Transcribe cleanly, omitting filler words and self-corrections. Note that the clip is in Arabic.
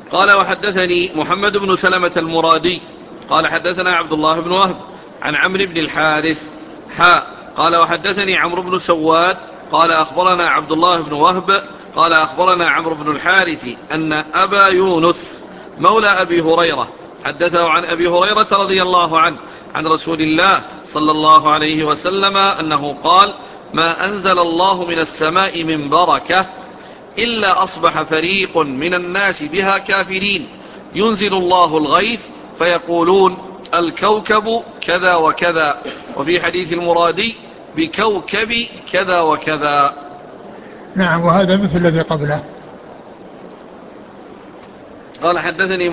قال وحدثني محمد بن سلمة المرادي قال حدثنا عبد الله بن وهب عن عمرو بن الحارث قال وحدثني عمرو بن سواد قال أخبرنا عبد الله بن وهب قال أخبرنا عمرو بن الحارث أن أبا يونس مولى أبي هريرة حدثه عن أبي هريرة رضي الله عنه عن رسول الله صلى الله عليه وسلم أنه قال: ما أنزل الله من السماء من بركة إلا أصبح فريق من الناس بها كافرين، ينزل الله الغيث فيقولون الكوكب كذا وكذا، وفي حديث المرادي بكوكب كذا وكذا. نعم، وهذا مثل الذي قبله. قال حدثني